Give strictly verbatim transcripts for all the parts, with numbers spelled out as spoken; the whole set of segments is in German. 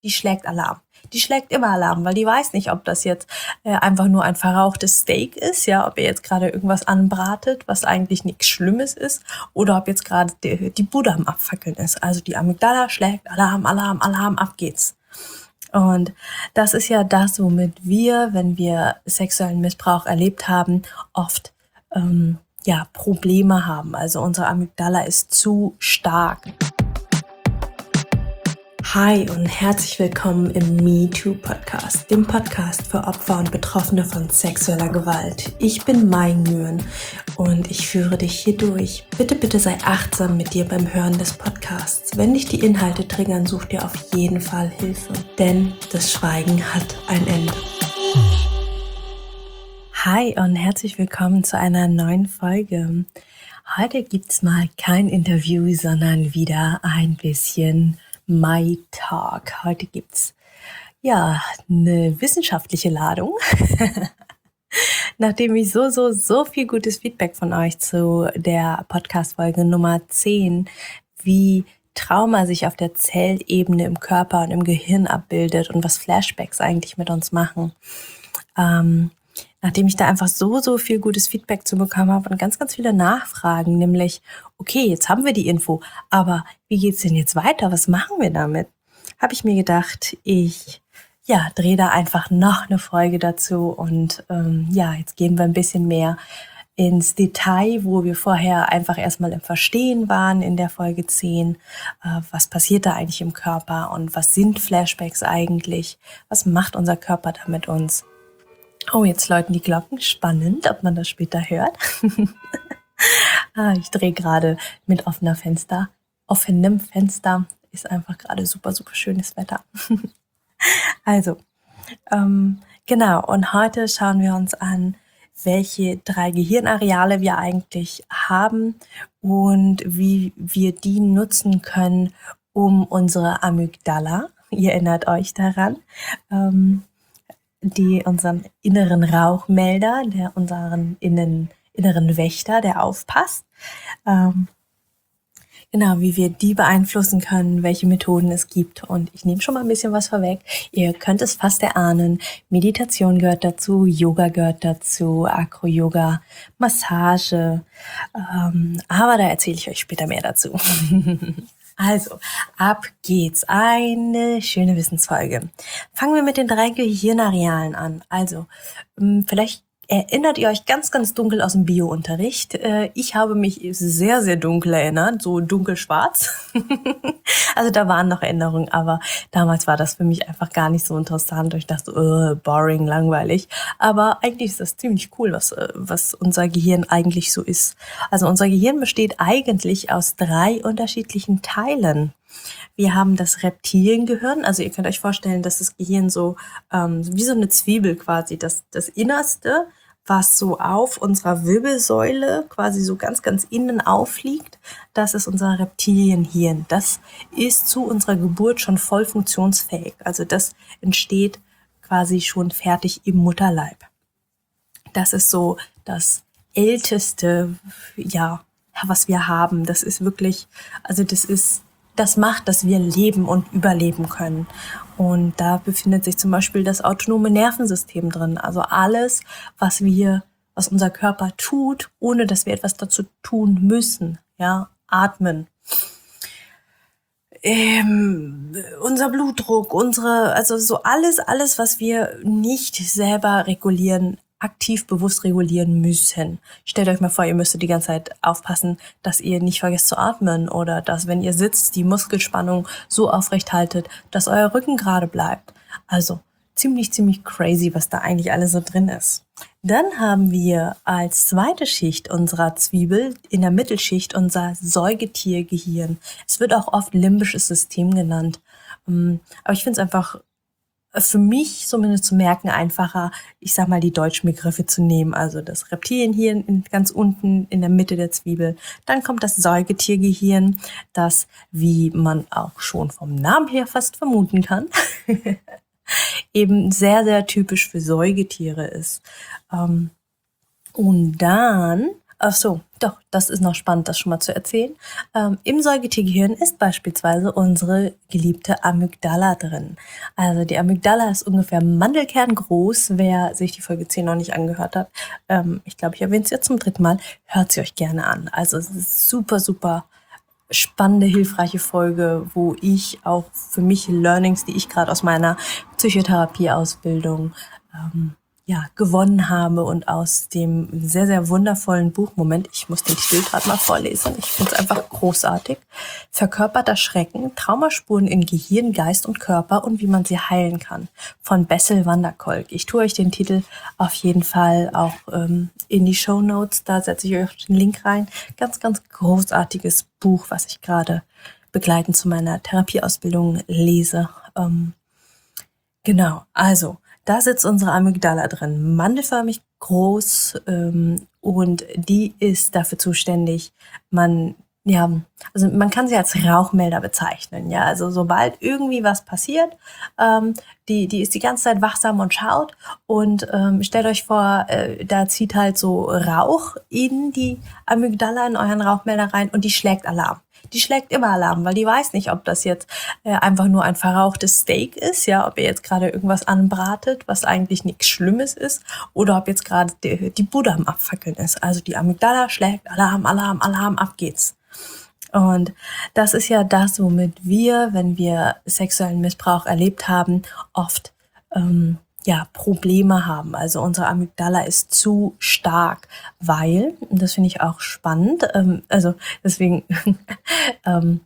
die schlägt Alarm. Die schlägt immer Alarm, weil die weiß nicht, ob das jetzt äh, einfach nur ein verrauchtes Steak ist, ja, ob ihr jetzt gerade irgendwas anbratet, was eigentlich nichts Schlimmes ist, oder ob jetzt gerade die, die Bude am Abfackeln ist. Also die Amygdala schlägt Alarm, Alarm, Alarm, ab geht's. Und das ist ja das, womit wir, wenn wir sexuellen Missbrauch erlebt haben, oft ähm, ja, Probleme haben. Also unsere Amygdala ist zu stark. Hi und herzlich willkommen im MeToo-Podcast, dem Podcast für Opfer und Betroffene von sexueller Gewalt. Ich bin Mai Nguyen und ich führe dich hier durch. Bitte, bitte sei achtsam mit dir beim Hören des Podcasts. Wenn dich die Inhalte triggern, such dir auf jeden Fall Hilfe, denn das Schweigen hat ein Ende. Hi und herzlich willkommen zu einer neuen Folge. Heute gibt's mal kein Interview, sondern wieder ein bisschen My Talk. Heute gibt's ja eine wissenschaftliche Ladung. Nachdem ich so, so, so viel gutes Feedback von euch zu der Podcast-Folge Nummer zehn, wie Trauma sich auf der Zellebene im Körper und im Gehirn abbildet und was Flashbacks eigentlich mit uns machen. Ähm, Nachdem ich da einfach so, so viel gutes Feedback zu bekommen habe und ganz, ganz viele Nachfragen, nämlich, okay, jetzt haben wir die Info, aber wie geht's denn jetzt weiter? Was machen wir damit? Habe ich mir gedacht, ich ja drehe da einfach noch eine Folge dazu und ähm, ja, jetzt gehen wir ein bisschen mehr ins Detail, wo wir vorher einfach erstmal im Verstehen waren in der Folge zehn. Äh, was passiert da eigentlich im Körper und was sind Flashbacks eigentlich? Was macht unser Körper da mit uns? Oh, jetzt läuten die Glocken. Spannend, ob man das später hört. ah, ich drehe gerade mit offener Fenster. Offenem Fenster. Ist einfach gerade super, super schönes Wetter. also, ähm, genau. Und heute schauen wir uns an, welche drei Gehirnareale wir eigentlich haben und wie wir die nutzen können, um unsere Amygdala, ihr erinnert euch daran, ähm, die unseren inneren Rauchmelder, der unseren innen, inneren Wächter, der aufpasst. Ähm, genau, wie wir die beeinflussen können, welche Methoden es gibt. Und ich nehme schon mal ein bisschen was vorweg. Ihr könnt es fast erahnen. Meditation gehört dazu, Yoga gehört dazu, Acro-Yoga, Massage. Ähm, aber da erzähle ich euch später mehr dazu. Also, ab geht's. Eine schöne Wissensfolge. Fangen wir mit den drei Gehirnarealen an. Also, vielleicht erinnert ihr euch ganz, ganz dunkel aus dem Bio-Unterricht. Ich habe mich sehr, sehr dunkel erinnert, so dunkelschwarz. Also da waren noch Erinnerungen, aber damals war das für mich einfach gar nicht so interessant. Ich dachte, uh, boring, langweilig. Aber eigentlich ist das ziemlich cool, was, was unser Gehirn eigentlich so ist. Also unser Gehirn besteht eigentlich aus drei unterschiedlichen Teilen. Wir haben das Reptiliengehirn, also ihr könnt euch vorstellen, dass das Gehirn so ähm, wie so eine Zwiebel quasi, das, das Innerste, was so auf unserer Wirbelsäule quasi so ganz, ganz innen aufliegt, das ist unser Reptilienhirn. Das ist zu unserer Geburt schon voll funktionsfähig. Also das entsteht quasi schon fertig im Mutterleib. Das ist so das älteste, ja, was wir haben. Das ist wirklich, also das ist Das macht, dass wir leben und überleben können. Und da befindet sich zum Beispiel das autonome Nervensystem drin. Also alles, was wir, was unser Körper tut, ohne dass wir etwas dazu tun müssen. Ja, atmen. Ähm, unser Blutdruck, unsere, also so alles, alles, was wir nicht selber regulieren, aktiv bewusst regulieren müssen. Stellt euch mal vor, ihr müsstet die ganze Zeit aufpassen, dass ihr nicht vergesst zu atmen oder dass, wenn ihr sitzt, die Muskelspannung so aufrecht haltet, dass euer Rücken gerade bleibt. Also ziemlich, ziemlich crazy, was da eigentlich alles so drin ist. Dann haben wir als zweite Schicht unserer Zwiebel in der Mittelschicht unser Säugetiergehirn. Es wird auch oft limbisches System genannt. Aber ich finde es einfach für mich zumindest zu merken einfacher, ich sag mal, die deutschen Begriffe zu nehmen. Also das Reptilienhirn ganz unten in der Mitte der Zwiebel. Dann kommt das Säugetiergehirn, das, wie man auch schon vom Namen her fast vermuten kann, eben sehr, sehr typisch für Säugetiere ist. Und dann Ach so, doch, das ist noch spannend, das schon mal zu erzählen. Ähm, Im Säugetiergehirn ist beispielsweise unsere geliebte Amygdala drin. Also die Amygdala ist ungefähr mandelkerngroß. Wer sich die Folge zehn noch nicht angehört hat, ähm, ich glaube, ich erwähne es jetzt zum dritten Mal, hört sie euch gerne an. Also es ist super, super spannende, hilfreiche Folge, wo ich auch für mich Learnings, die ich gerade aus meiner Psychotherapieausbildung ähm, ja, gewonnen habe und aus dem sehr, sehr wundervollen Buch, Moment, ich muss den Titel gerade mal vorlesen, ich finde es einfach großartig, Verkörperter Schrecken, Traumaspuren in Gehirn, Geist und Körper und wie man sie heilen kann, von Bessel van der Kolk. Ich tue euch den Titel auf jeden Fall auch ähm, in die Shownotes, da setze ich euch den Link rein. Ganz, ganz großartiges Buch, was ich gerade begleitend zu meiner Therapieausbildung lese. Ähm, genau, also da sitzt unsere Amygdala drin, mandelförmig groß, ähm, und die ist dafür zuständig, man, ja, also man kann sie als Rauchmelder bezeichnen, ja, also sobald irgendwie was passiert, ähm, die, die ist die ganze Zeit wachsam und schaut und ähm, stellt euch vor, äh, da zieht halt so Rauch in die Amygdala, in euren Rauchmelder rein und die schlägt Alarm. Die schlägt immer Alarm, weil die weiß nicht, ob das jetzt äh, einfach nur ein verrauchtes Steak ist, ja, ob ihr jetzt gerade irgendwas anbratet, was eigentlich nichts Schlimmes ist, oder ob jetzt gerade die, die Bude am Abfackeln ist. Also die Amygdala schlägt Alarm, Alarm, Alarm, ab geht's. Und das ist ja das, womit wir, wenn wir sexuellen Missbrauch erlebt haben, oft ähm, ja, Probleme haben. Also unsere Amygdala ist zu stark, weil, und das finde ich auch spannend, ähm, also deswegen ähm,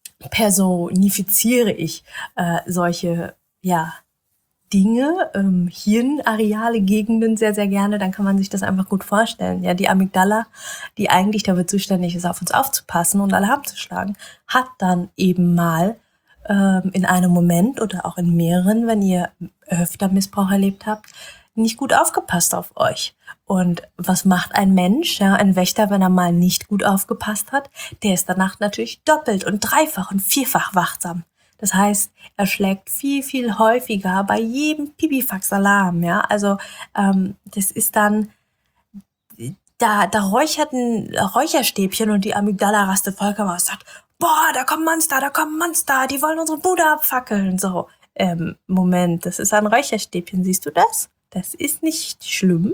personifiziere ich äh, solche, ja, Dinge, ähm, Hirnareale, Gegenden sehr, sehr gerne, dann kann man sich das einfach gut vorstellen. Ja, die Amygdala, die eigentlich dafür zuständig ist, auf uns aufzupassen und Alarm zu schlagen, hat dann eben mal ähm, in einem Moment oder auch in mehreren, wenn ihr öfter Missbrauch erlebt habt, nicht gut aufgepasst auf euch. Und was macht ein Mensch, ja, ein Wächter, wenn er mal nicht gut aufgepasst hat? Der ist danach natürlich doppelt und dreifach und vierfach wachsam. Das heißt, er schlägt viel, viel häufiger bei jedem Pipifax-Alarm, ja. Also ähm, das ist dann, da, da räuchert ein Räucherstäbchen und die Amygdala rastet vollkommen aus und sagt, boah, da kommen Monster, da kommen Monster, die wollen unsere Bude abfackeln. So, ähm, Moment, das ist ein Räucherstäbchen, siehst du das? Das ist nicht schlimm.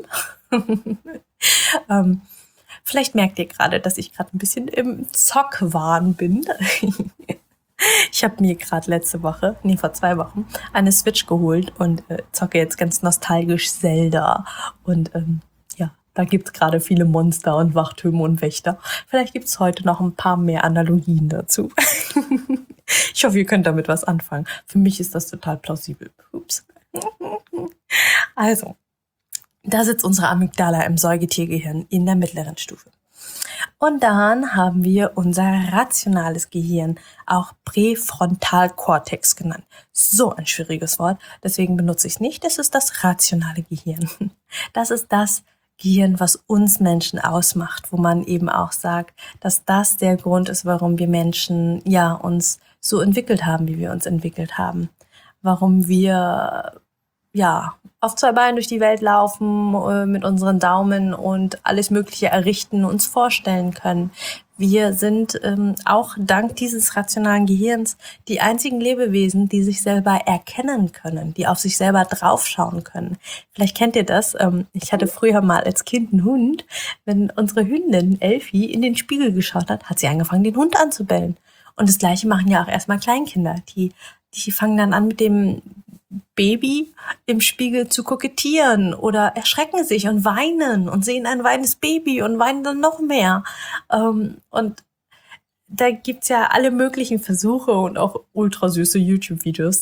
ähm, vielleicht merkt ihr gerade, dass ich gerade ein bisschen im Zockwahn bin. Ich habe mir gerade letzte Woche, nee, vor zwei Wochen, eine Switch geholt und äh, zocke jetzt ganz nostalgisch Zelda. Und ähm, ja, da gibt's gerade viele Monster und Wachtürme und Wächter. Vielleicht gibt's heute noch ein paar mehr Analogien dazu. Ich hoffe, ihr könnt damit was anfangen. Für mich ist das total plausibel. Ups. Also, da sitzt unsere Amygdala im Säugetiergehirn in der mittleren Stufe. Und dann haben wir unser rationales Gehirn, auch Präfrontalkortex genannt. So ein schwieriges Wort, deswegen benutze ich es nicht. Das ist das rationale Gehirn. Das ist das Gehirn, was uns Menschen ausmacht, wo man eben auch sagt, dass das der Grund ist, warum wir Menschen ja uns so entwickelt haben, wie wir uns entwickelt haben. Warum wir ja auf zwei Beinen durch die Welt laufen, äh, mit unseren Daumen und alles Mögliche errichten, uns vorstellen können. Wir sind ähm, auch dank dieses rationalen Gehirns die einzigen Lebewesen, die sich selber erkennen können, die auf sich selber draufschauen können. Vielleicht kennt ihr das. Ähm, ich hatte früher mal als Kind einen Hund. Wenn unsere Hündin Elfie in den Spiegel geschaut hat, hat sie angefangen, den Hund anzubellen. Und das Gleiche machen ja auch erstmal Kleinkinder. Die, die fangen dann an, mit dem Baby im Spiegel zu kokettieren oder erschrecken sich und weinen und sehen ein weinendes Baby und weinen dann noch mehr. Ähm, und da gibt's ja alle möglichen Versuche und auch ultra süße YouTube-Videos,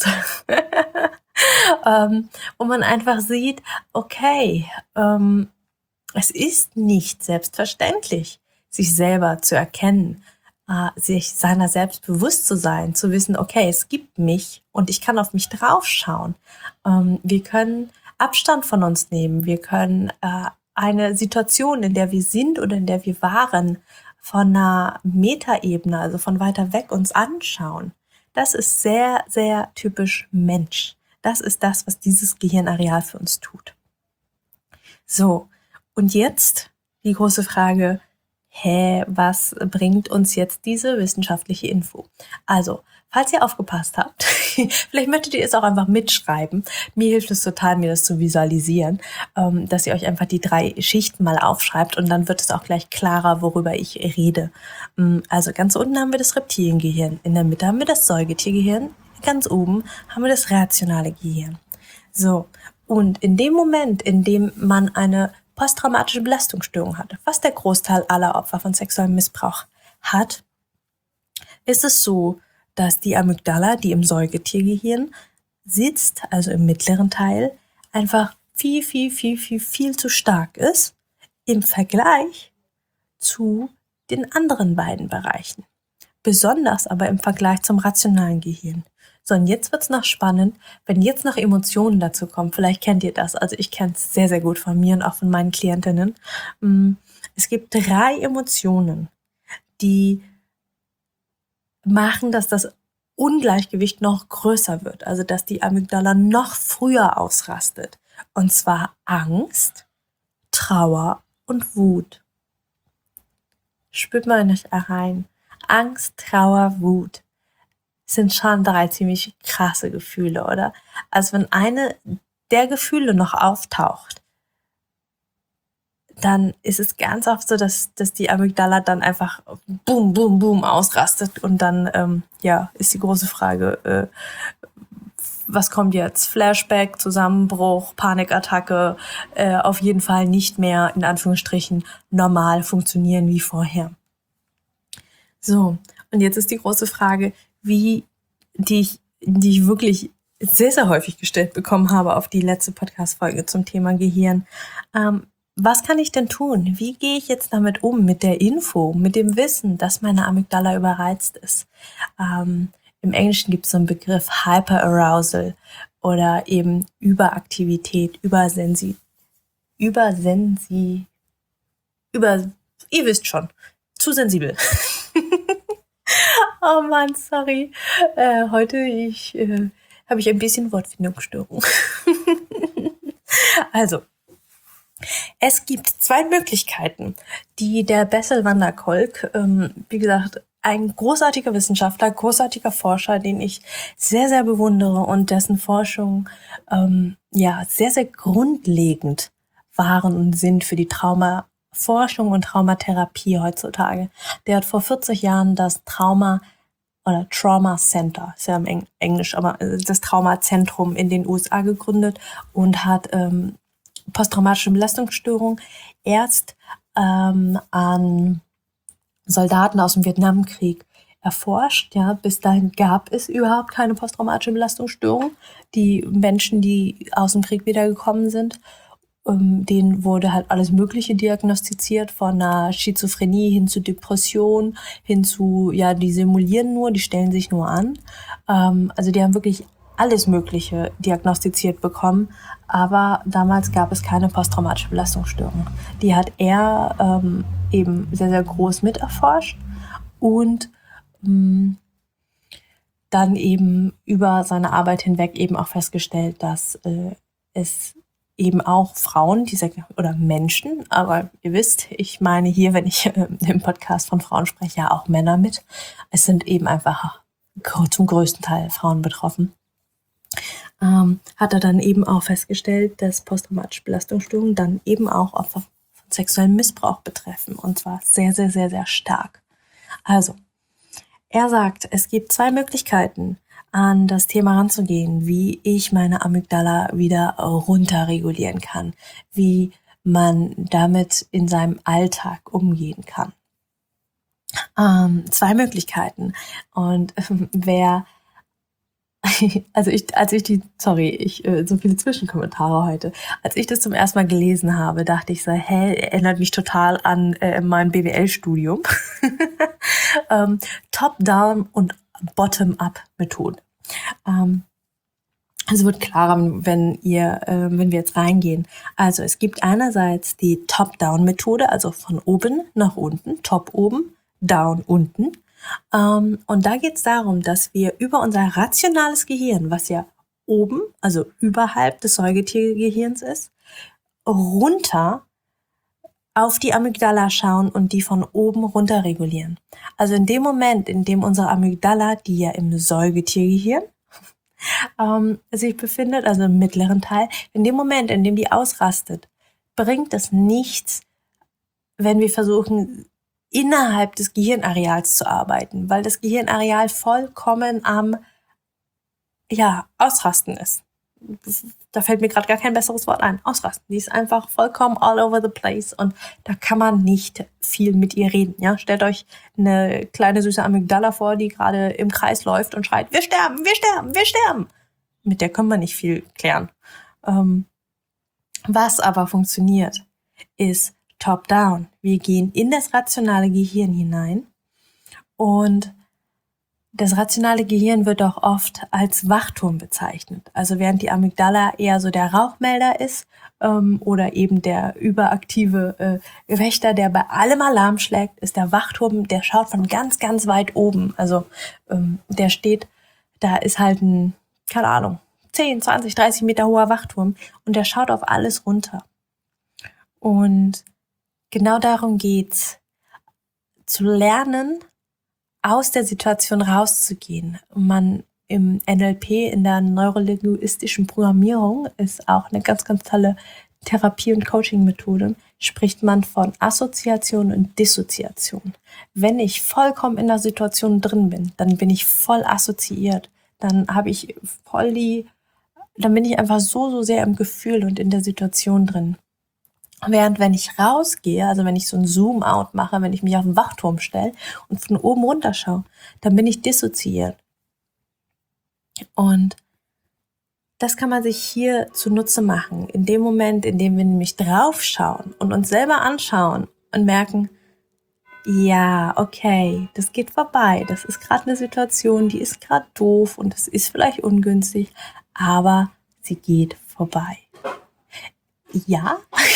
ähm, wo man einfach sieht, okay, ähm, es ist nicht selbstverständlich, sich selber zu erkennen, sich seiner selbst bewusst zu sein, zu wissen, okay, es gibt mich und ich kann auf mich draufschauen. Ähm, wir können Abstand von uns nehmen. Wir können äh, eine Situation, in der wir sind oder in der wir waren, von einer Metaebene, also von weiter weg uns anschauen. Das ist sehr, sehr typisch Mensch. Das ist das, was dieses Gehirnareal für uns tut. So, und jetzt die große Frage, hä, was bringt uns jetzt diese wissenschaftliche Info? Also, falls ihr aufgepasst habt, vielleicht möchtet ihr es auch einfach mitschreiben. Mir hilft es total, mir das zu visualisieren, ähm, dass ihr euch einfach die drei Schichten mal aufschreibt und dann wird es auch gleich klarer, worüber ich rede. Also ganz unten haben wir das Reptiliengehirn, in der Mitte haben wir das Säugetiergehirn, ganz oben haben wir das rationale Gehirn. So, und in dem Moment, in dem man eine posttraumatische Belastungsstörung hat, was der Großteil aller Opfer von sexuellem Missbrauch hat, ist es so, dass die Amygdala, die im Säugetiergehirn sitzt, also im mittleren Teil, einfach viel, viel, viel, viel, viel zu stark ist im Vergleich zu den anderen beiden Bereichen. Besonders aber im Vergleich zum rationalen Gehirn. So, und jetzt wird's noch spannend, wenn jetzt noch Emotionen dazu kommen. Vielleicht kennt ihr das. Also ich kenne es sehr, sehr gut von mir und auch von meinen Klientinnen. Es gibt drei Emotionen, die machen, dass das Ungleichgewicht noch größer wird. Also dass die Amygdala noch früher ausrastet. Und zwar Angst, Trauer und Wut. Spürt mal in euch rein. Angst, Trauer, Wut sind schon drei ziemlich krasse Gefühle, oder? Also wenn eine der Gefühle noch auftaucht, dann ist es ganz oft so, dass, dass die Amygdala dann einfach boom, boom, boom ausrastet und dann ähm, ja ist die große Frage, äh, was kommt jetzt? Flashback, Zusammenbruch, Panikattacke, äh, auf jeden Fall nicht mehr, in Anführungsstrichen, normal funktionieren wie vorher. So, und jetzt ist die große Frage, wie, die ich, die ich wirklich sehr, sehr häufig gestellt bekommen habe auf die letzte Podcast-Folge zum Thema Gehirn. Ähm, was kann ich denn tun? Wie gehe ich jetzt damit um, mit der Info, mit dem Wissen, dass meine Amygdala überreizt ist? Ähm, Im Englischen gibt es so einen Begriff Hyperarousal oder eben Überaktivität, Übersensi, Übersensi, über, ihr wisst schon, zu sensibel. Oh Mann, sorry. Äh, heute ich, äh, habe ich ein bisschen Wortfindungsstörung. Also, es gibt zwei Möglichkeiten, die der Bessel van der Kolk, ähm, wie gesagt, ein großartiger Wissenschaftler, großartiger Forscher, den ich sehr, sehr bewundere und dessen Forschung ähm, ja sehr, sehr grundlegend waren und sind für die Traumaforschung und Traumatherapie heutzutage. Der hat vor vierzig Jahren das Trauma oder Trauma Center, ist ja im Eng- Englisch, aber das Traumazentrum in den U S A gegründet und hat ähm, posttraumatische Belastungsstörung erst ähm, an Soldaten aus dem Vietnamkrieg erforscht. Ja, bis dahin gab es überhaupt keine posttraumatische Belastungsstörung. Die Menschen, die aus dem Krieg wiedergekommen sind, ähm, denen wurde halt alles Mögliche diagnostiziert, von einer Schizophrenie hin zu Depression, hin zu, ja, die simulieren nur, die stellen sich nur an. Ähm, also die haben wirklich alles Mögliche diagnostiziert bekommen, aber damals gab es keine posttraumatische Belastungsstörung. Die hat er ähm, eben sehr, sehr groß miterforscht und mh, dann eben über seine Arbeit hinweg eben auch festgestellt, dass äh, es eben auch Frauen, dieser oder Menschen, aber ihr wisst, ich meine hier, wenn ich äh, im Podcast von Frauen spreche, ja auch Männer mit. Es sind eben einfach zum größten Teil Frauen betroffen. Ähm, hat er dann eben auch festgestellt, dass posttraumatische Belastungsstörungen dann eben auch Opfer von sexuellem Missbrauch betreffen. Und zwar sehr, sehr, sehr, sehr stark. Also, er sagt, es gibt zwei Möglichkeiten, an das Thema ranzugehen, wie ich meine Amygdala wieder runterregulieren kann, wie man damit in seinem Alltag umgehen kann. Ähm, zwei Möglichkeiten. Und ähm, wer Also ich, als ich die, sorry, ich, äh, so viele Zwischenkommentare heute. Als ich das zum ersten Mal gelesen habe, dachte ich so, hä, erinnert mich total an äh, mein B W L-Studium. ähm, Top-Down und Bottom-Up-Methoden. Ähm, also wird klarer, wenn ihr, äh, wenn wir jetzt reingehen. Also es gibt einerseits die Top-Down-Methode, also von oben nach unten, Top oben, Down unten. Um, und da geht es darum, dass wir über unser rationales Gehirn, was ja oben, also überhalb des Säugetiergehirns ist, runter auf die Amygdala schauen und die von oben runter regulieren. Also in dem Moment, in dem unsere Amygdala, die ja im Säugetiergehirn ähm, sich befindet, also im mittleren Teil, in dem Moment, in dem die ausrastet, bringt es nichts, wenn wir versuchen, innerhalb des Gehirnareals zu arbeiten, weil das Gehirnareal vollkommen am ja, Ausrasten ist. Da fällt mir gerade gar kein besseres Wort ein. Ausrasten. Die ist einfach vollkommen all over the place und da kann man nicht viel mit ihr reden. Ja, stellt euch eine kleine süße Amygdala vor, die gerade im Kreis läuft und schreit: Wir sterben, wir sterben, wir sterben. Mit der können wir nicht viel klären. Ähm, was aber funktioniert, ist top-down. Wir gehen in das rationale Gehirn hinein und das rationale Gehirn wird auch oft als Wachturm bezeichnet. Also während die Amygdala eher so der Rauchmelder ist ähm, oder eben der überaktive äh, Wächter, der bei allem Alarm schlägt, ist der Wachturm, der schaut von ganz, ganz weit oben. Also ähm, der steht, da ist halt ein, keine Ahnung, zehn, zwanzig, dreißig Meter hoher Wachturm und der schaut auf alles runter. Und genau darum geht's, zu lernen, aus der Situation rauszugehen. Man im N L P, in der neurolinguistischen Programmierung, ist auch eine ganz, ganz tolle Therapie- und Coaching-Methode, spricht man von Assoziation und Dissoziation. Wenn ich vollkommen in der Situation drin bin, dann bin ich voll assoziiert. Dann habe ich voll die, dann bin ich einfach so, so sehr im Gefühl und in der Situation drin. Während wenn ich rausgehe, also wenn ich so ein Zoom-out mache, wenn ich mich auf den Wachturm stelle und von oben runter schaue, dann bin ich dissoziiert. Und das kann man sich hier zunutze machen. In dem Moment, in dem wir nämlich draufschauen und uns selber anschauen und merken, ja, okay, das geht vorbei. Das ist gerade eine Situation, die ist gerade doof und das ist vielleicht ungünstig, aber sie geht vorbei. Ja,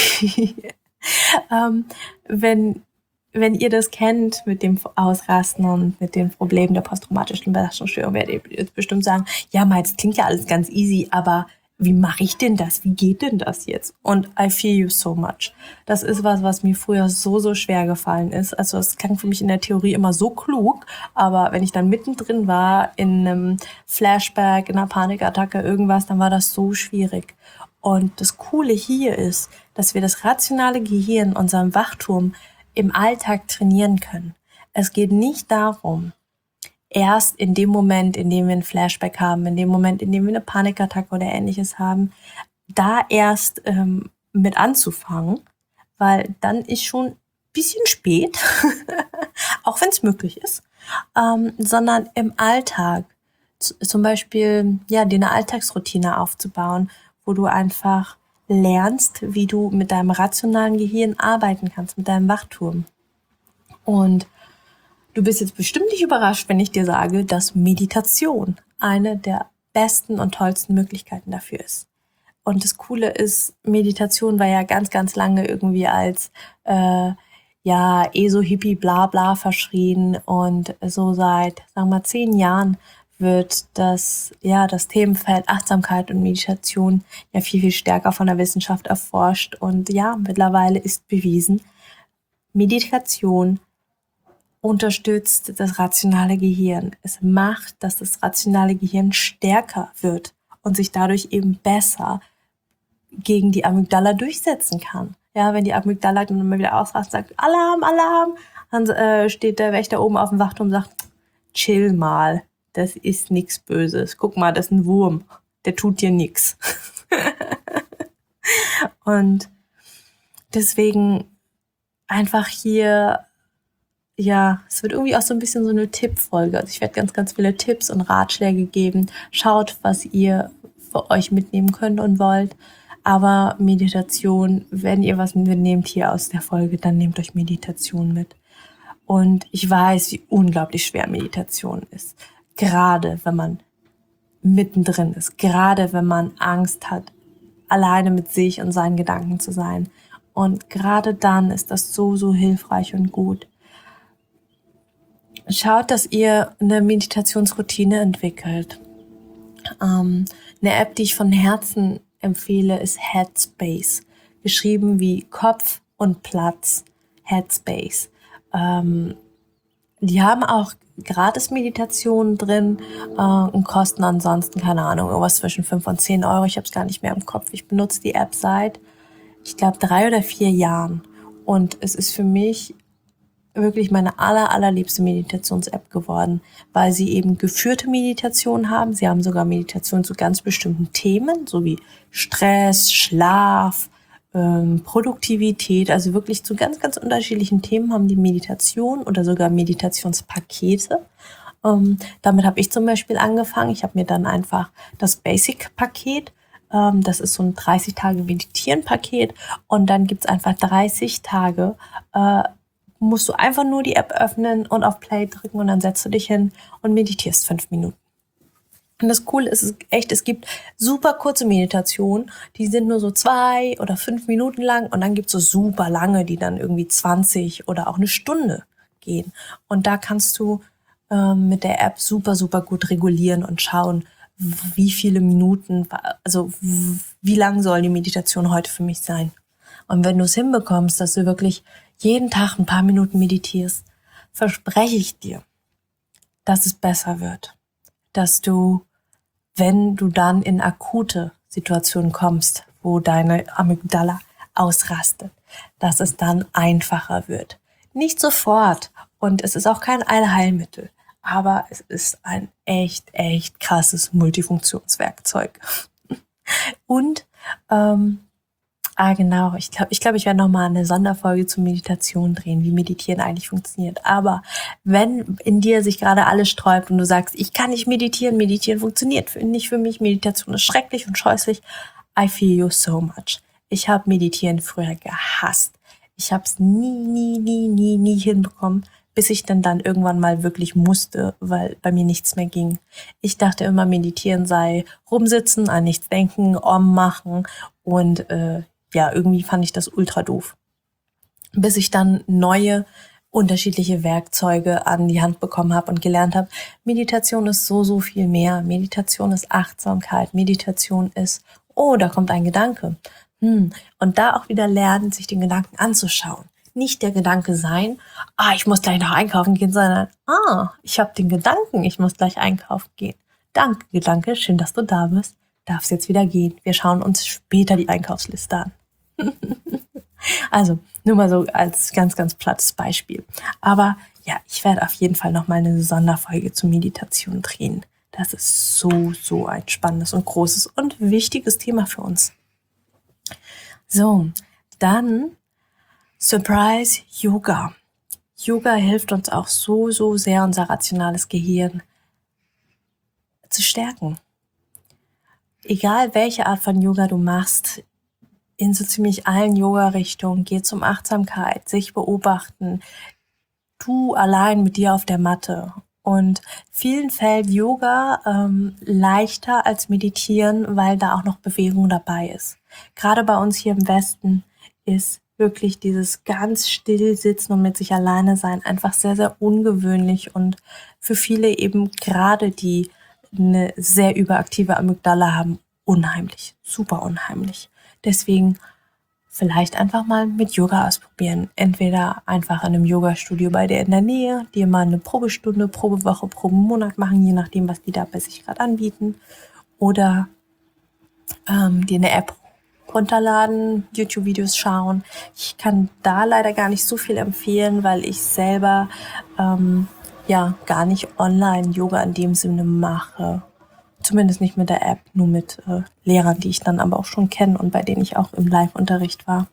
ähm, wenn, wenn ihr das kennt mit dem Ausrasten und mit den Problemen der posttraumatischen Belastungsstörung, werdet ihr jetzt bestimmt sagen, ja, mal, das klingt ja alles ganz easy, aber wie mache ich denn das? Wie geht denn das jetzt? Und I feel you so much. Das ist was, was mir früher so, so schwer gefallen ist. Also es klang für mich in der Theorie immer so klug, aber wenn ich dann mittendrin war, in einem Flashback, in einer Panikattacke, irgendwas, dann war das so schwierig. Und das Coole hier ist, dass wir das rationale Gehirn, unseren Wachturm, im Alltag trainieren können. Es geht nicht darum, erst in dem Moment, in dem wir ein Flashback haben, in dem Moment, in dem wir eine Panikattacke oder Ähnliches haben, da erst ähm, mit anzufangen, weil dann ist schon ein bisschen spät, auch wenn es möglich ist, ähm, sondern im Alltag, z- zum Beispiel, ja, dir eine Alltagsroutine aufzubauen, wo du einfach lernst, wie du mit deinem rationalen Gehirn arbeiten kannst, mit deinem Wachturm. Und du bist jetzt bestimmt nicht überrascht, wenn ich dir sage, dass Meditation eine der besten und tollsten Möglichkeiten dafür ist. Und das Coole ist, Meditation war ja ganz, ganz lange irgendwie als äh, ja, ESO-Hippie bla bla verschrien und so seit, sagen wir mal, zehn Jahren wird das, ja, das Themenfeld Achtsamkeit und Meditation ja viel, viel stärker von der Wissenschaft erforscht. Und ja, mittlerweile ist bewiesen, Meditation unterstützt das rationale Gehirn. Es macht, dass das rationale Gehirn stärker wird und sich dadurch eben besser gegen die Amygdala durchsetzen kann. Ja, wenn die Amygdala dann immer wieder ausrast, sagt Alarm, Alarm, dann äh, steht der Wächter oben auf dem Wachturm und sagt, chill mal, das ist nichts Böses. Guck mal, das ist ein Wurm, der tut dir nichts. Und deswegen einfach hier, ja, es wird irgendwie auch so ein bisschen so eine Tippfolge. Also ich werde ganz, ganz viele Tipps und Ratschläge geben. Schaut, was ihr für euch mitnehmen könnt und wollt. Aber Meditation, wenn ihr was mitnehmt hier aus der Folge, dann nehmt euch Meditation mit. Und ich weiß, wie unglaublich schwer Meditation ist. Gerade wenn man mittendrin ist. Gerade wenn man Angst hat, alleine mit sich und seinen Gedanken zu sein. Und gerade dann ist das so, so hilfreich und gut. Schaut, dass ihr eine Meditationsroutine entwickelt. Ähm, eine App, die ich von Herzen empfehle, ist Headspace. Geschrieben wie Kopf, und Platz, Headspace. Ähm, die haben auch Gratis-Meditationen drin äh, und kosten ansonsten, keine Ahnung, irgendwas zwischen fünf und zehn Euro. Ich habe es gar nicht mehr im Kopf. Ich benutze die App seit, ich glaube, drei oder vier Jahren. Und es ist für mich wirklich meine aller, allerliebste Meditations-App geworden, weil sie eben geführte Meditationen haben. Sie haben sogar Meditationen zu ganz bestimmten Themen, so wie Stress, Schlaf, ähm, Produktivität, also wirklich zu ganz, ganz unterschiedlichen Themen haben die Meditation oder sogar Meditationspakete. Ähm, damit habe ich zum Beispiel angefangen. Ich habe mir dann einfach das Basic-Paket, ähm, das ist so ein dreißig Tage Meditieren-Paket, und dann gibt's einfach dreißig Tage, äh, musst du einfach nur die App öffnen und auf Play drücken und dann setzt du dich hin und meditierst fünf Minuten. Und das Coole ist es echt, es gibt super kurze Meditationen, die sind nur so zwei oder fünf Minuten lang, und dann gibt's so super lange, die dann irgendwie zwanzig oder auch eine Stunde gehen. Und da kannst du ähm, mit der App super, super gut regulieren und schauen, wie viele Minuten, also wie lang soll die Meditation heute für mich sein. Und wenn du es hinbekommst, dass du wirklich jeden Tag ein paar Minuten meditierst, verspreche ich dir, dass es besser wird. Dass du, wenn du dann in akute Situationen kommst, wo deine Amygdala ausrastet, dass es dann einfacher wird. Nicht sofort, und es ist auch kein Allheilmittel, aber es ist ein echt, echt krasses Multifunktionswerkzeug. Und ähm, Ah, genau. Ich glaube, ich, glaub, ich werde nochmal eine Sonderfolge zur Meditation drehen, wie Meditieren eigentlich funktioniert. Aber wenn in dir sich gerade alles sträubt und du sagst, ich kann nicht meditieren, meditieren funktioniert nicht für mich, Meditation ist schrecklich und scheußlich, I feel you so much. Ich habe Meditieren früher gehasst. Ich habe es nie, nie, nie, nie, nie hinbekommen, bis ich dann dann irgendwann mal wirklich musste, weil bei mir nichts mehr ging. Ich dachte immer, Meditieren sei rumsitzen, an nichts denken, Om machen und äh, ja, irgendwie fand ich das ultra doof. Bis ich dann neue, unterschiedliche Werkzeuge an die Hand bekommen habe und gelernt habe, Meditation ist so, so viel mehr. Meditation ist Achtsamkeit. Meditation ist, oh, da kommt ein Gedanke. Hm. Und da auch wieder lernen, sich den Gedanken anzuschauen. Nicht der Gedanke sein, ah, ich muss gleich noch einkaufen gehen, sondern, ah, ich habe den Gedanken, ich muss gleich einkaufen gehen. Danke, Gedanke, schön, dass du da bist. Darf's jetzt wieder gehen. Wir schauen uns später die Einkaufsliste an. Also, nur mal so als ganz, ganz plattes Beispiel. Aber ja, ich werde auf jeden Fall nochmal eine Sonderfolge zur Meditation drehen. Das ist so, so ein spannendes und großes und wichtiges Thema für uns. So, dann Surprise Yoga. Yoga hilft uns auch so, so sehr, unser rationales Gehirn zu stärken. Egal welche Art von Yoga du machst, in so ziemlich allen Yoga-Richtungen, geht es um Achtsamkeit, sich beobachten, du allein mit dir auf der Matte. Und vielen fällt Yoga ähm, leichter als Meditieren, weil da auch noch Bewegung dabei ist. Gerade bei uns hier im Westen ist wirklich dieses ganz still sitzen und mit sich alleine sein einfach sehr, sehr ungewöhnlich und für viele eben gerade die eine sehr überaktive Amygdala haben, unheimlich, super unheimlich. Deswegen vielleicht einfach mal mit Yoga ausprobieren. Entweder einfach in einem Yoga-Studio bei dir in der Nähe, dir mal eine Probestunde, Probewoche, Probemonat machen, je nachdem, was die da bei sich gerade anbieten. Oder ähm, dir eine App runterladen, YouTube-Videos schauen. Ich kann da leider gar nicht so viel empfehlen, weil ich selber ähm, ja gar nicht Online-Yoga in dem Sinne mache. Zumindest nicht mit der App, nur mit äh, Lehrern, die ich dann aber auch schon kenne und bei denen ich auch im Live-Unterricht war.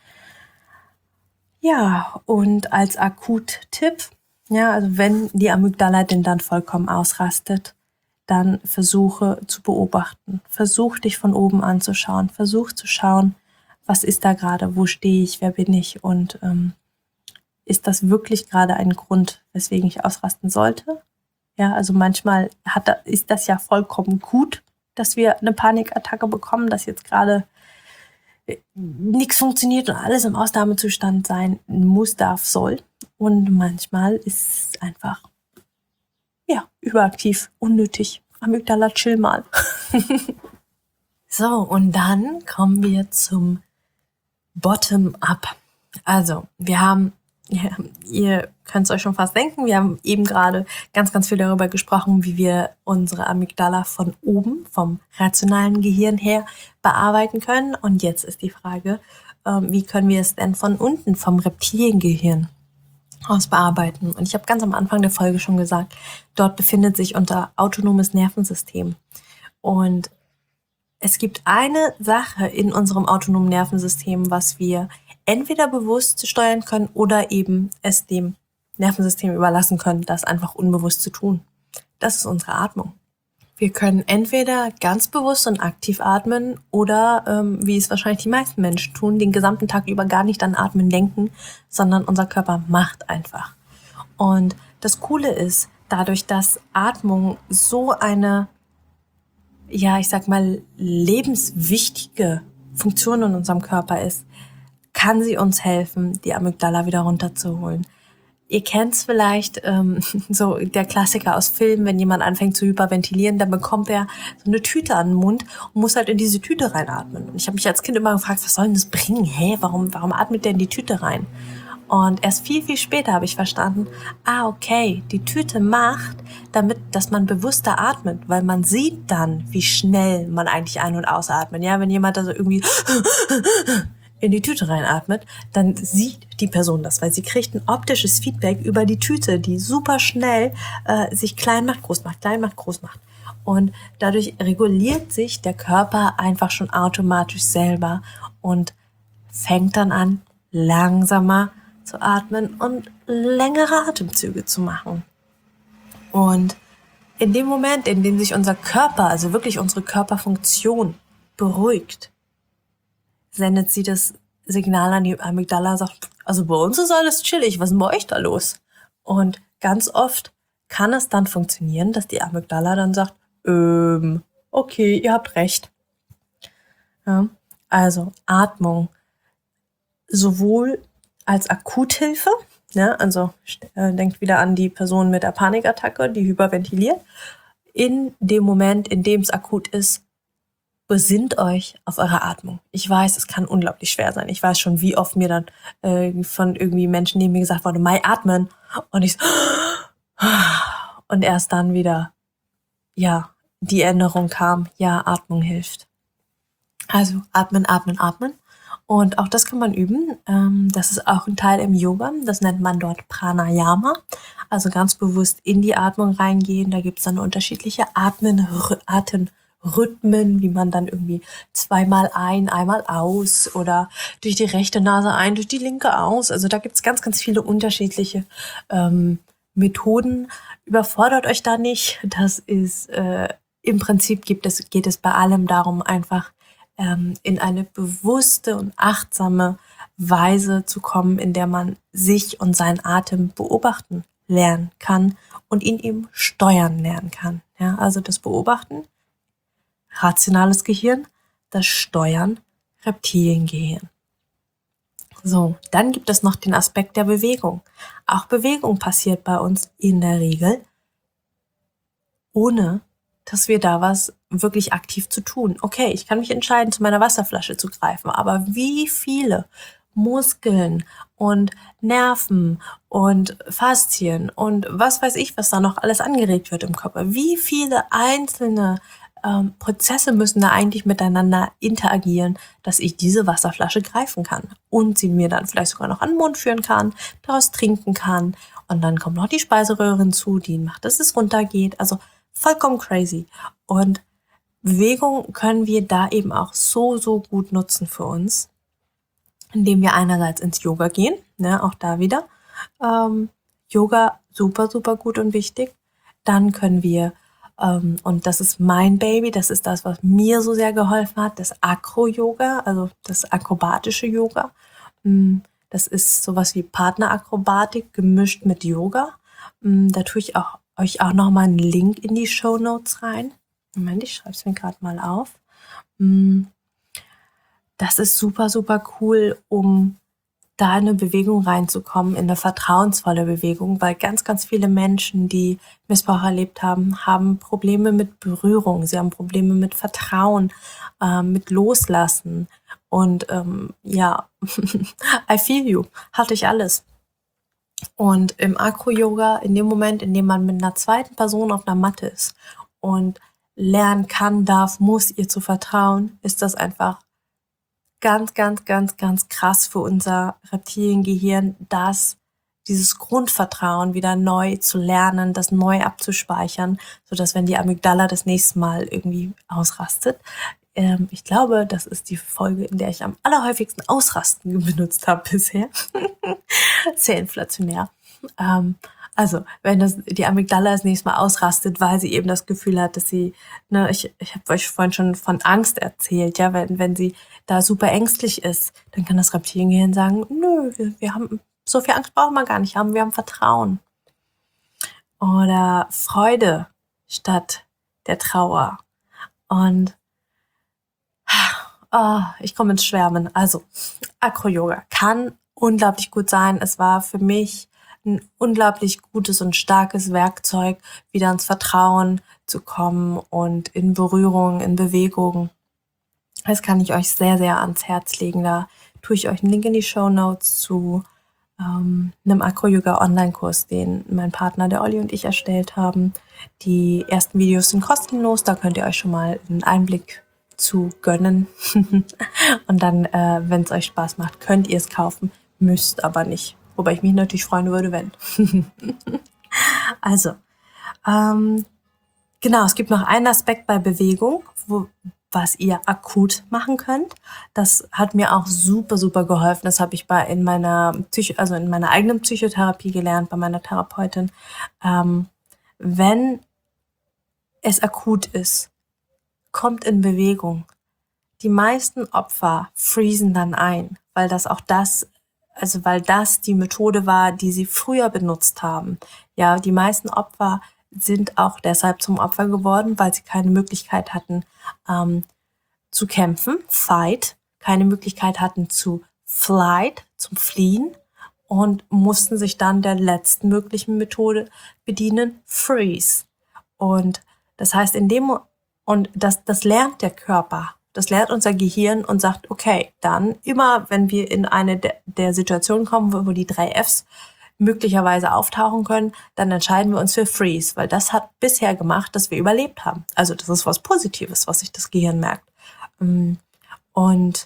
Ja, und als Akut-Tipp, ja, also wenn die Amygdala denn dann vollkommen ausrastet, dann versuche zu beobachten. Versuch dich von oben anzuschauen. Versuch zu schauen, was ist da gerade, wo stehe ich, wer bin ich und ähm, ist das wirklich gerade ein Grund, weswegen ich ausrasten sollte? Ja, also manchmal hat, ist das ja vollkommen gut, dass wir eine Panikattacke bekommen, dass jetzt gerade nichts funktioniert und alles im Ausnahmezustand sein muss, darf, soll. Und manchmal ist es einfach, ja, überaktiv, unnötig. Amygdala, chill mal. So, und dann kommen wir zum Bottom-up. Also, wir haben, ja, ihr könnt es euch schon fast denken, wir haben eben gerade ganz, ganz viel darüber gesprochen, wie wir unsere Amygdala von oben, vom rationalen Gehirn her bearbeiten können. Und jetzt ist die Frage, ähm, wie können wir es denn von unten, vom Reptiliengehirn aus bearbeiten? Und ich habe ganz am Anfang der Folge schon gesagt, dort befindet sich unser autonomes Nervensystem. Und es gibt eine Sache in unserem autonomen Nervensystem, was wir entweder bewusst steuern können oder eben es dem Nervensystem überlassen können, das einfach unbewusst zu tun. Das ist unsere Atmung. Wir können entweder ganz bewusst und aktiv atmen oder, ähm, wie es wahrscheinlich die meisten Menschen tun, den gesamten Tag über gar nicht an Atmen denken, sondern unser Körper macht einfach. Und das Coole ist, dadurch, dass Atmung so eine, ja, ich sag mal, lebenswichtige Funktion in unserem Körper ist, kann sie uns helfen, die Amygdala wieder runterzuholen. Ihr kennt's vielleicht, ähm, so der Klassiker aus Filmen, wenn jemand anfängt zu hyperventilieren, dann bekommt er so eine Tüte an den Mund und muss halt in diese Tüte reinatmen. Und ich habe mich als Kind immer gefragt, was soll denn das bringen? Hä, warum, warum atmet der in die Tüte rein? Und erst viel, viel später habe ich verstanden, ah, okay, die Tüte macht, damit, dass man bewusster atmet, weil man sieht dann, wie schnell man eigentlich ein- und ausatmet. Ja, wenn jemand also irgendwie in die Tüte reinatmet, dann sieht die Person das, weil sie kriegt ein optisches Feedback über die Tüte, die super schnell äh, sich klein macht, groß macht, klein macht, groß macht. Und dadurch reguliert sich der Körper einfach schon automatisch selber und fängt dann an, langsamer zu atmen und längere Atemzüge zu machen. Und in dem Moment, in dem sich unser Körper, also wirklich unsere Körperfunktion beruhigt, sendet sie das Signal an die Amygdala und sagt, also bei uns ist alles chillig, was ist denn bei euch da los? Und ganz oft kann es dann funktionieren, dass die Amygdala dann sagt, ähm, okay, ihr habt recht. Ja, also Atmung sowohl als Akuthilfe, ja, also äh, denkt wieder an die Person mit der Panikattacke, die hyperventiliert. In dem Moment, in dem es akut ist, besinnt euch auf eure Atmung. Ich weiß, es kann unglaublich schwer sein. Ich weiß schon, wie oft mir dann äh, von irgendwie Menschen neben mir gesagt wurde, Mai, atmen. Und ich so, und erst dann wieder, ja, die Erinnerung kam, ja, Atmung hilft. Also atmen, atmen, atmen. Und auch das kann man üben. Ähm, das ist auch ein Teil im Yoga. Das nennt man dort Pranayama. Also ganz bewusst in die Atmung reingehen. Da gibt es dann unterschiedliche Atmen, Atemrhythmen, wie man dann irgendwie zweimal ein, einmal aus oder durch die rechte Nase ein, durch die linke aus. Also da gibt es ganz, ganz viele unterschiedliche ähm, Methoden. Überfordert euch da nicht. Das ist äh, im Prinzip gibt es, geht es bei allem darum, einfach in eine bewusste und achtsame Weise zu kommen, in der man sich und seinen Atem beobachten lernen kann und ihn eben steuern lernen kann. Ja, also das Beobachten, rationales Gehirn, das Steuern, Reptiliengehirn. So, dann gibt es noch den Aspekt der Bewegung. Auch Bewegung passiert bei uns in der Regel, ohne dass wir da was wirklich aktiv zu tun. Okay, ich kann mich entscheiden, zu meiner Wasserflasche zu greifen, aber wie viele Muskeln und Nerven und Faszien und was weiß ich, was da noch alles angeregt wird im Körper, wie viele einzelne ähm, Prozesse müssen da eigentlich miteinander interagieren, dass ich diese Wasserflasche greifen kann und sie mir dann vielleicht sogar noch an den Mund führen kann, daraus trinken kann und dann kommt noch die Speiseröhre hinzu, die macht, dass es runtergeht, also vollkommen crazy. Und Bewegung können wir da eben auch so, so gut nutzen für uns, indem wir einerseits ins Yoga gehen, ne, auch da wieder. Ähm, Yoga super, super gut und wichtig. Dann können wir, ähm, und das ist mein Baby, das ist das, was mir so sehr geholfen hat, das Acro-Yoga, also das akrobatische Yoga. Das ist sowas wie Partnerakrobatik gemischt mit Yoga. Da tue ich auch euch auch nochmal einen Link in die Shownotes rein. Moment, ich schreibe es mir gerade mal auf. Das ist super, super cool, um da in eine Bewegung reinzukommen, in eine vertrauensvolle Bewegung, weil ganz, ganz viele Menschen, die Missbrauch erlebt haben, haben Probleme mit Berührung, sie haben Probleme mit Vertrauen, äh, mit Loslassen und ähm, ja, I feel you, hatte ich alles. Und im Acro-Yoga, in dem Moment, in dem man mit einer zweiten Person auf einer Matte ist und lernen kann, darf, muss, ihr zu vertrauen, ist das einfach ganz, ganz, ganz, ganz krass für unser Reptiliengehirn, das dieses Grundvertrauen wieder neu zu lernen, das neu abzuspeichern, sodass, wenn die Amygdala das nächste Mal irgendwie ausrastet, ähm, ich glaube, das ist die Folge, in der ich am allerhäufigsten Ausrasten benutzt habe bisher. Sehr inflationär. Ähm, also, wenn das die Amygdala das nächste Mal ausrastet, weil sie eben das Gefühl hat, dass sie, ne, ich, ich habe euch vorhin schon von Angst erzählt, ja, wenn, wenn sie da super ängstlich ist, dann kann das Reptiliengehirn sagen, nö, wir, wir haben, so viel Angst brauchen wir gar nicht haben, wir haben Vertrauen. Oder Freude statt der Trauer. Und oh, ich komme ins Schwärmen. Also, Acro-Yoga kann unglaublich gut sein. Es war für mich ein unglaublich gutes und starkes Werkzeug, wieder ins Vertrauen zu kommen und in Berührung, in Bewegung. Das kann ich euch sehr, sehr ans Herz legen. Da tue ich euch einen Link in die Shownotes zu ähm, einem Acro-Yoga-Online-Kurs, den mein Partner, der Olli, und ich erstellt haben. Die ersten Videos sind kostenlos, da könnt ihr euch schon mal einen Einblick zu gönnen. Und dann, äh, wenn es euch Spaß macht, könnt ihr es kaufen, müsst aber nicht. Wobei ich mich natürlich freuen würde, wenn. Also, ähm, genau, es gibt noch einen Aspekt bei Bewegung, wo, was ihr akut machen könnt. Das hat mir auch super, super geholfen. Das habe ich bei in meiner Psycho, also in meiner eigenen Psychotherapie gelernt, bei meiner Therapeutin. Ähm, wenn es akut ist, kommt in Bewegung. Die meisten Opfer freezen dann ein, weil das auch das, also weil das die Methode war, die sie früher benutzt haben. Ja, die meisten Opfer sind auch deshalb zum Opfer geworden, weil sie keine Möglichkeit hatten ähm, zu kämpfen, fight, keine Möglichkeit hatten zu flight, zum Fliehen, und mussten sich dann der letzten möglichen Methode bedienen, freeze. Und das heißt, in dem und das, das lernt der Körper. Das lernt unser Gehirn und sagt, okay, dann immer, wenn wir in eine der, der Situationen kommen, wo, wo die drei Fs möglicherweise auftauchen können, dann entscheiden wir uns für Freeze, weil das hat bisher gemacht, dass wir überlebt haben. Also das ist was Positives, was sich das Gehirn merkt. Und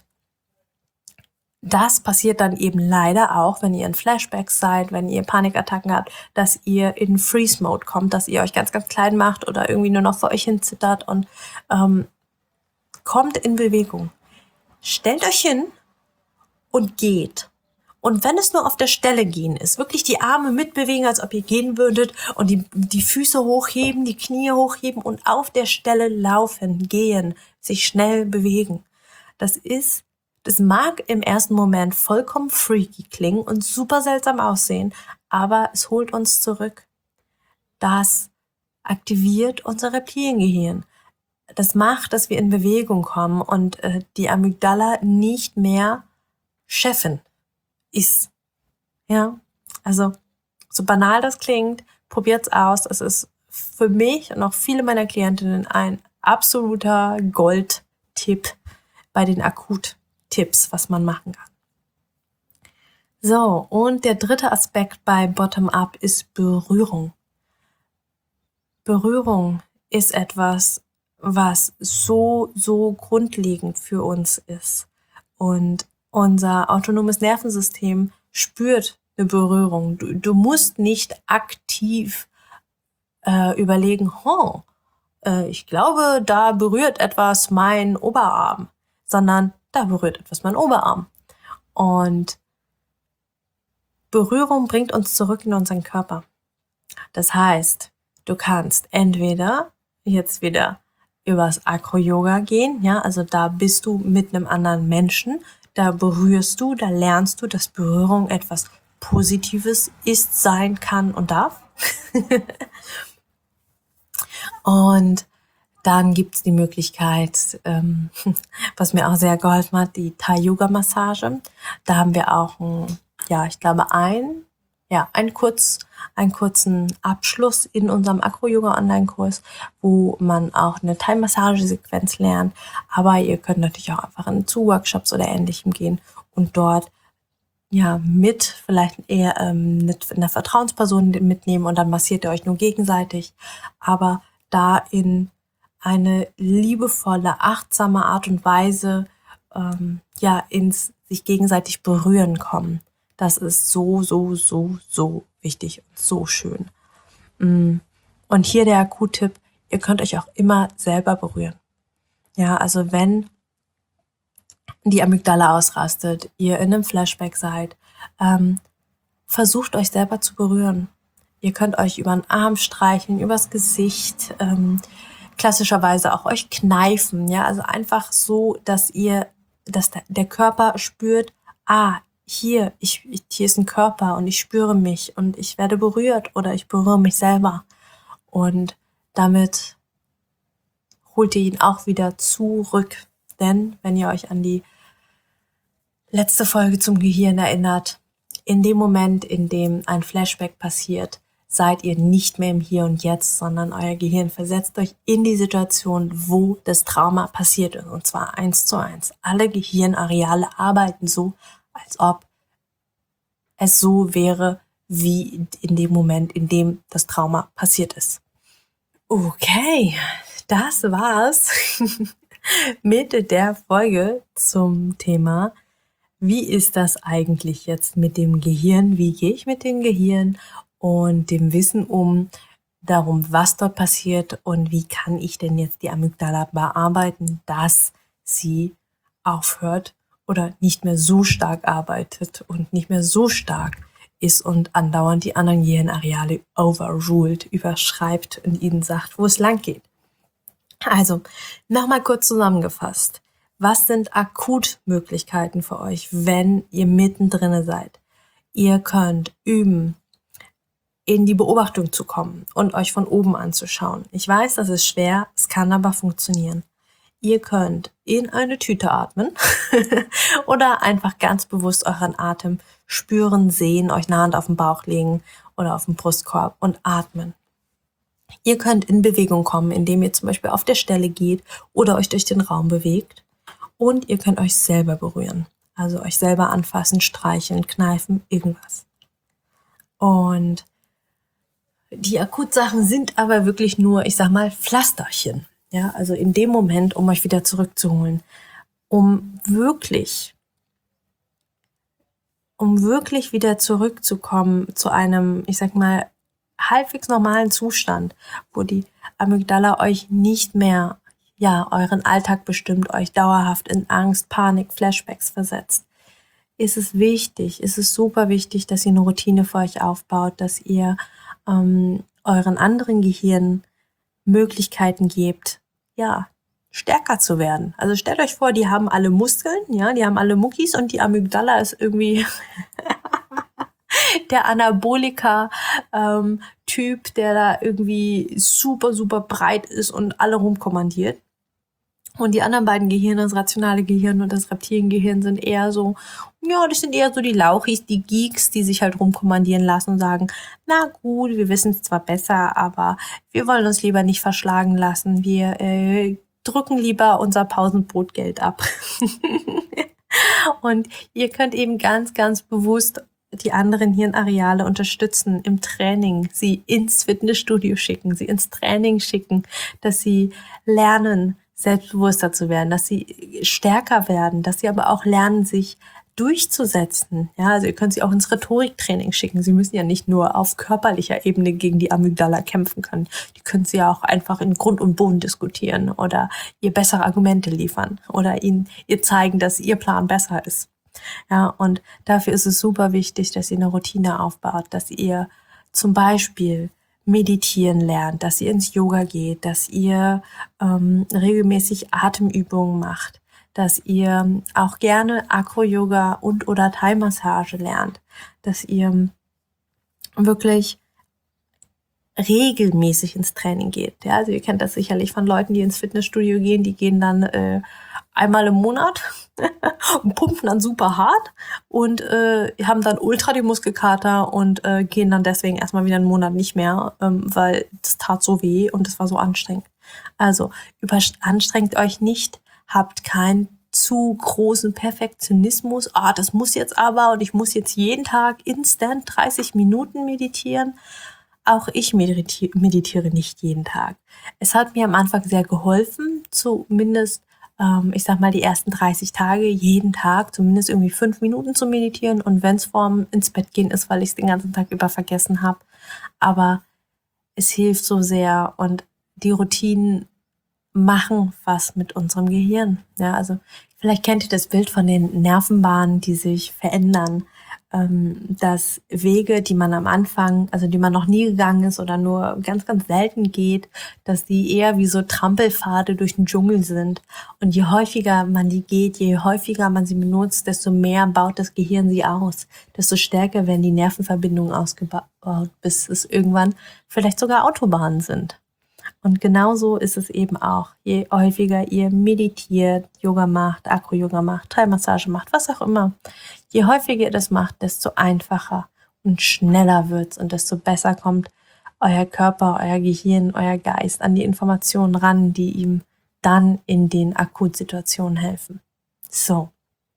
das passiert dann eben leider auch, wenn ihr in Flashbacks seid, wenn ihr Panikattacken habt, dass ihr in Freeze-Mode kommt, dass ihr euch ganz, ganz klein macht oder irgendwie nur noch vor euch hin zittert und ähm, kommt in Bewegung. Stellt euch hin und geht. Und wenn es nur auf der Stelle gehen ist, wirklich die Arme mitbewegen, als ob ihr gehen würdet, und die, die Füße hochheben, die Knie hochheben und auf der Stelle laufen, gehen, sich schnell bewegen. Das ist, das mag im ersten Moment vollkommen freaky klingen und super seltsam aussehen, aber es holt uns zurück. Das aktiviert unser Reptiliengehirn. Das macht, dass wir in Bewegung kommen und äh, die Amygdala nicht mehr Chefin ist. Ja, also so banal das klingt, probiert's aus. Es ist für mich und auch viele meiner Klientinnen ein absoluter Goldtipp bei den Akut-Tipps, was man machen kann. So, und der dritte Aspekt bei Bottom-up ist Berührung. Berührung ist etwas, was so, so grundlegend für uns ist. Und unser autonomes Nervensystem spürt eine Berührung. Du, du musst nicht aktiv äh, überlegen, oh, äh, ich glaube, da berührt etwas mein Oberarm, sondern da berührt etwas mein Oberarm. Und Berührung bringt uns zurück in unseren Körper. Das heißt, du kannst entweder jetzt wieder übers Acro-Yoga gehen, ja, also da bist du mit einem anderen Menschen, da berührst du, da lernst du, dass Berührung etwas Positives ist, sein kann und darf. Und Dann gibt's die Möglichkeit, ähm, was mir auch sehr geholfen hat, die Thai-Yoga-Massage. Da haben wir auch, ein, ja, ich glaube, ein, ja, einen, kurz, einen kurzen Abschluss in unserem Acro-Yoga-Online-Kurs, wo man auch eine Thai-Massage-Sequenz lernt. Aber ihr könnt natürlich auch einfach in zu Workshops oder Ähnlichem gehen und dort ja mit vielleicht eher ähm, mit einer Vertrauensperson mitnehmen und dann massiert ihr euch nur gegenseitig. Aber da in eine liebevolle, achtsame Art und Weise ähm, ja ins sich gegenseitig berühren kommen. Das ist so, so, so, so wichtig und so schön. Und hier der Q-Tipp, ihr könnt euch auch immer selber berühren. Ja, also wenn die Amygdala ausrastet, ihr in einem Flashback seid, ähm, versucht euch selber zu berühren. Ihr könnt euch über den Arm streicheln, übers Gesicht, ähm, klassischerweise auch euch kneifen, ja, also einfach so, dass ihr, dass der Körper spürt, ah, hier, ich, hier ist ein Körper und ich spüre mich und ich werde berührt oder ich berühre mich selber. Und damit holt ihr ihn auch wieder zurück. Denn wenn ihr euch an die letzte Folge zum Gehirn erinnert, in dem Moment, in dem ein Flashback passiert, seid ihr nicht mehr im Hier und Jetzt, sondern euer Gehirn versetzt euch in die Situation, wo das Trauma passiert ist. Und zwar eins zu eins. Alle Gehirnareale arbeiten so, als ob es so wäre, wie in dem Moment, in dem das Trauma passiert ist. Okay, das war's mit der Folge zum Thema, wie ist das eigentlich jetzt mit dem Gehirn? Wie gehe ich mit dem Gehirn und dem Wissen um, darum, was dort passiert und wie kann ich denn jetzt die Amygdala bearbeiten, dass sie aufhört oder nicht mehr so stark arbeitet und nicht mehr so stark ist und andauernd die anderen Gehirnareale overruled, überschreibt und ihnen sagt, wo es lang geht. Also, nochmal kurz zusammengefasst. Was sind Akutmöglichkeiten für euch, wenn ihr mittendrin seid? Ihr könnt üben, in die Beobachtung zu kommen und euch von oben anzuschauen. Ich weiß, das ist schwer, es kann aber funktionieren. Ihr könnt in eine Tüte atmen oder einfach ganz bewusst euren Atem spüren, sehen, euch eine Hand auf den Bauch legen oder auf den Brustkorb und atmen. Ihr könnt in Bewegung kommen, indem ihr zum Beispiel auf der Stelle geht oder euch durch den Raum bewegt. Und ihr könnt euch selber berühren. Also euch selber anfassen, streicheln, kneifen, irgendwas. Und die Akutsachen sind aber wirklich nur, ich sag mal, Pflasterchen. Ja, also in dem Moment, um euch wieder zurückzuholen. Um wirklich, um wirklich wieder zurückzukommen zu einem, ich sag mal, halbwegs normalen Zustand, wo die Amygdala euch nicht mehr, ja, euren Alltag bestimmt, euch dauerhaft in Angst, Panik, Flashbacks versetzt, ist es wichtig, ist es super wichtig, dass ihr eine Routine für euch aufbaut, dass ihr ähm, euren anderen Gehirnen Möglichkeiten gebt, ja, stärker zu werden. Also stellt euch vor, die haben alle Muskeln, ja, die haben alle Muckis und die Amygdala ist irgendwie der Anabolika-Typ, ähm, der da irgendwie super, super breit ist und alle rumkommandiert. Und die anderen beiden Gehirne, das rationale Gehirn und das Reptiliengehirn, sind eher so, ja, das sind eher so die Lauchis, die Geeks, die sich halt rumkommandieren lassen und sagen, na gut, wir wissen es zwar besser, aber wir wollen uns lieber nicht verschlagen lassen. Wir äh, drücken lieber unser Pausenbrotgeld ab. Und ihr könnt eben ganz, ganz bewusst die anderen Hirnareale unterstützen im Training, sie ins Fitnessstudio schicken, sie ins Training schicken, dass sie lernen, selbstbewusster zu werden, dass sie stärker werden, dass sie aber auch lernen, sich durchzusetzen. Ja, also ihr könnt sie auch ins Rhetoriktraining schicken. Sie müssen ja nicht nur auf körperlicher Ebene gegen die Amygdala kämpfen können. Die können sie ja auch einfach in Grund und Boden diskutieren oder ihr bessere Argumente liefern oder ihnen ihr zeigen, dass ihr Plan besser ist. Ja, und dafür ist es super wichtig, dass ihr eine Routine aufbaut, dass ihr zum Beispiel meditieren lernt, dass ihr ins Yoga geht, dass ihr ähm, regelmäßig Atemübungen macht, dass ihr auch gerne Acro-Yoga und oder Thai-Massage lernt, dass ihr wirklich regelmäßig ins Training geht. Ja, also ihr kennt das sicherlich von Leuten, die ins Fitnessstudio gehen, die gehen dann äh, einmal im Monat und pumpen dann super hart und äh, haben dann ultra die Muskelkater und äh, gehen dann deswegen erstmal wieder einen Monat nicht mehr, ähm, weil das tat so weh und das war so anstrengend. Also überanstrengt euch nicht, habt keinen zu großen Perfektionismus. Ah, das muss jetzt aber und ich muss jetzt jeden Tag instant dreißig Minuten meditieren. Auch ich mediti- meditiere nicht jeden Tag. Es hat mir am Anfang sehr geholfen, zumindest, ähm, ich sag mal, die ersten dreißig Tage jeden Tag zumindest irgendwie fünf Minuten zu meditieren und wenn es vorm ins Bett gehen ist, weil ich es den ganzen Tag über vergessen habe. Aber es hilft so sehr und die Routinen machen was mit unserem Gehirn. Ja, also vielleicht kennt ihr das Bild von den Nervenbahnen, die sich verändern. Ähm, dass Wege, die man am Anfang, also die man noch nie gegangen ist oder nur ganz, ganz selten geht, dass die eher wie so Trampelpfade durch den Dschungel sind. Und je häufiger man die geht, je häufiger man sie benutzt, desto mehr baut das Gehirn sie aus. Desto stärker werden die Nervenverbindungen ausgebaut, bis es irgendwann vielleicht sogar Autobahnen sind. Und genauso ist es eben auch. Je häufiger ihr meditiert, Yoga macht, Acro-Yoga macht, Thai-Massage macht, was auch immer. Je häufiger ihr das macht, desto einfacher und schneller wird's und desto besser kommt euer Körper, euer Gehirn, euer Geist an die Informationen ran, die ihm dann in den Akutsituationen helfen. So.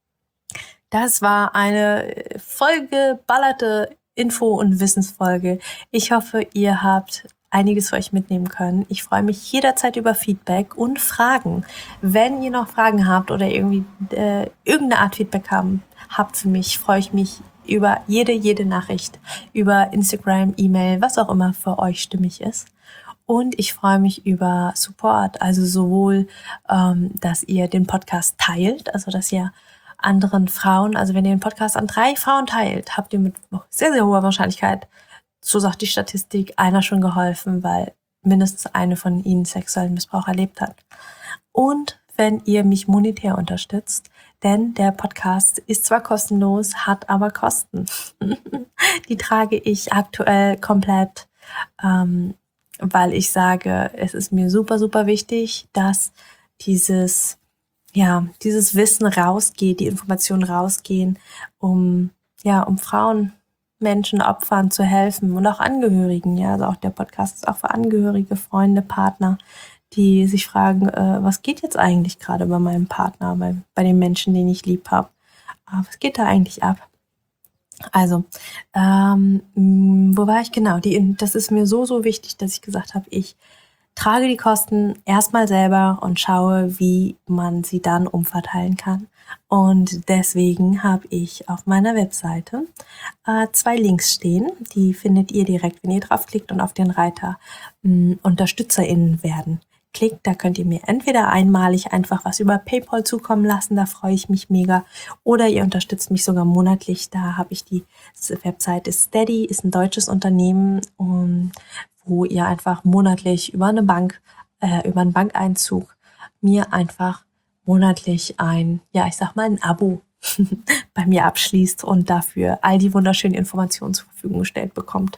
Das war eine vollgeballerte Info- und Wissensfolge. Ich hoffe, ihr habt einiges für euch mitnehmen können. Ich freue mich jederzeit über Feedback und Fragen. Wenn ihr noch Fragen habt oder irgendwie äh, irgendeine Art Feedback haben, habt für mich, freue ich mich über jede, jede Nachricht, über Instagram, E-Mail, was auch immer für euch stimmig ist. Und ich freue mich über Support, also sowohl, ähm, dass ihr den Podcast teilt, also dass ihr anderen Frauen, also wenn ihr den Podcast an drei Frauen teilt, habt ihr mit sehr, sehr hoher Wahrscheinlichkeit, so sagt die Statistik, einer schon geholfen, weil mindestens eine von ihnen sexuellen Missbrauch erlebt hat. Und wenn ihr mich monetär unterstützt, denn der Podcast ist zwar kostenlos, hat aber Kosten. Die trage ich aktuell komplett, ähm, weil ich sage, es ist mir super, super wichtig, dass dieses, ja, dieses Wissen rausgeht, die Informationen rausgehen, um, ja, um Frauen, Menschen, Opfern zu helfen und auch Angehörigen. Ja, also auch der Podcast ist auch für Angehörige, Freunde, Partner, die sich fragen, äh, was geht jetzt eigentlich gerade bei meinem Partner, bei, bei den Menschen, den ich lieb habe. Äh, was geht da eigentlich ab? Also, ähm, wo war ich genau? Die, das ist mir so, so wichtig, dass ich gesagt habe, ich trage die Kosten erstmal selber und schaue, wie man sie dann umverteilen kann. Und deswegen habe ich auf meiner Webseite äh, zwei Links stehen. Die findet ihr direkt, wenn ihr draufklickt und auf den Reiter mh, UnterstützerInnen werden klickt. Da könnt ihr mir entweder einmalig einfach was über PayPal zukommen lassen, da freue ich mich mega. Oder ihr unterstützt mich sogar monatlich. Da habe ich die Webseite Steady, ist ein deutsches Unternehmen, um, wo ihr einfach monatlich über eine Bank, äh, über einen Bankeinzug mir einfach monatlich ein, ja, ich sag mal ein Abo bei mir abschließt und dafür all die wunderschönen Informationen zur Verfügung gestellt bekommt.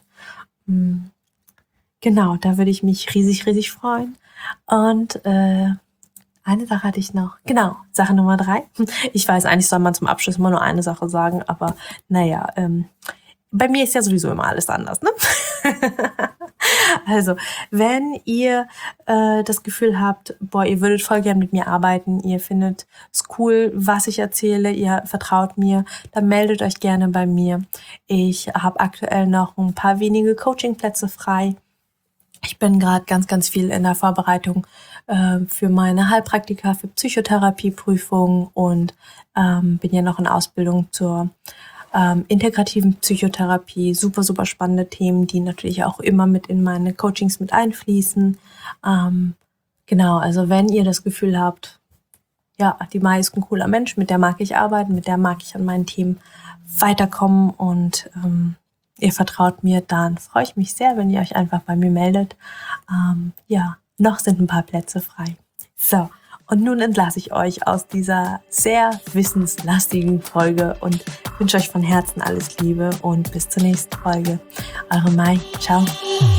Genau, da würde ich mich riesig, riesig freuen. Und äh, eine Sache hatte ich noch. Genau, Sache Nummer drei. Ich weiß, eigentlich soll man zum Abschluss immer nur eine Sache sagen, aber naja, ähm, bei mir ist ja sowieso immer alles anders, ne? Also, wenn ihr äh, das Gefühl habt, boah, ihr würdet voll gern mit mir arbeiten, ihr findet es cool, was ich erzähle, ihr vertraut mir, dann meldet euch gerne bei mir. Ich habe aktuell noch ein paar wenige Coachingplätze frei. Ich bin gerade ganz, ganz viel in der Vorbereitung äh, für meine Heilpraktika, für Psychotherapieprüfungen und ähm, bin ja noch in Ausbildung zur ähm, integrativen Psychotherapie. Super, super spannende Themen, die natürlich auch immer mit in meine Coachings mit einfließen. Ähm, genau, also wenn ihr das Gefühl habt, ja, die Mai ist ein cooler Mensch, mit der mag ich arbeiten, mit der mag ich an meinen Themen weiterkommen und ähm, ihr vertraut mir, dann freue ich mich sehr, wenn ihr euch einfach bei mir meldet. Ähm, ja, noch sind ein paar Plätze frei. So, und nun entlasse ich euch aus dieser sehr wissenslastigen Folge und wünsche euch von Herzen alles Liebe und bis zur nächsten Folge. Eure Mai, ciao.